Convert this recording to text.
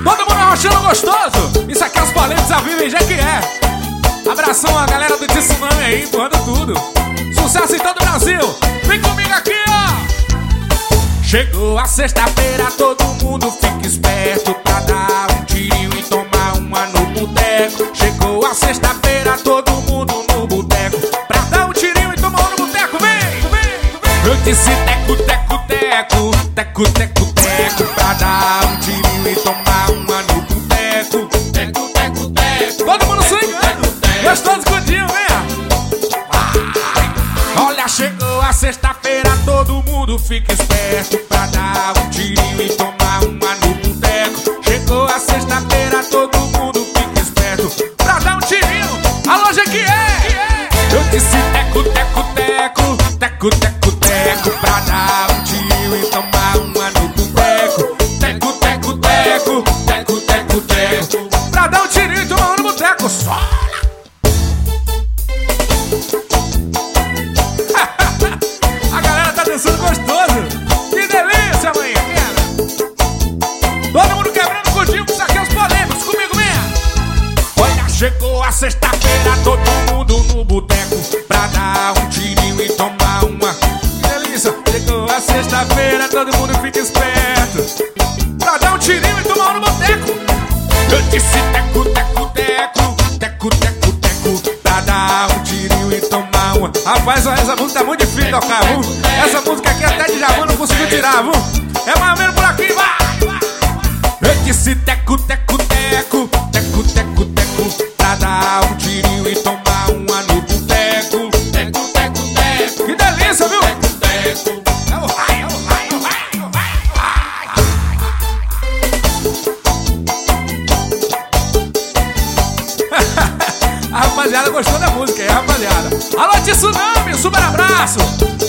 Todo mundo arrochando gostoso. Isso aqui é os polêmicos ao vivo em Jequié. Abração a galera do Tsunami aí, empurrando tudo. Sucesso em todo o Brasil. Vem comigo aqui, ó. Chegou a sexta-feira, todo mundo fica esperto pra dar um tirinho e tomar uma no boteco. Chegou a sexta-feira, todo mundo no boteco pra dar um tirinho e tomar uma no boteco. Vem. Eu disse teco, teco, teco, teco, teco, teco, pra dar um tirinho e tomar uma no boteco. Teco, teco, teco. Todo mundo swingando, gostoso escudinho, vem. Olha, chegou a sexta-feira, todo mundo fica esperto pra dar um tirinho e tomar uma no boteco. Chegou a sexta-feira, todo mundo fica esperto pra dar um tirinho. Alô, Jequié! Eu disse teco, teco, teco, teco, teco, teco, pra dar um tirinho e tomar uma no boteco. Teco, teco, teco, teco, teco, teco, pra dar um tirinho e tomar uma no boteco. Só! Dançando gostoso, que delícia, mãe. Todo mundo quebrando contigo, isso aqui é os polêmicos, comigo mesmo. Olha, chegou a sexta-feira, todo mundo no boteco pra dar um tirinho e tomar uma. Que delícia, chegou a sexta-feira, todo mundo fica esperto pra dar um tirinho e tomar uma no boteco. Eu disse teco, teco, teco, teco, teco, teco, pra dar um tirinho e tomar uma. Rapaz, essa música tá muito difícil de tocar, viu? Essa música aqui até de Djavan não conseguiu tirar, viu? É mais ou menos por aqui, vai! Eu disse teco, teco, teco, teco, teco, teco, pra dar um tirinho e tomar uma no boteco. Teco, teco, teco, que delícia, viu? Teco, teco, é o raio, é o raio, é o raio, é o raio. A rapaziada gostou da música aí, rapaziada. Alô, Tsunami, super abraço!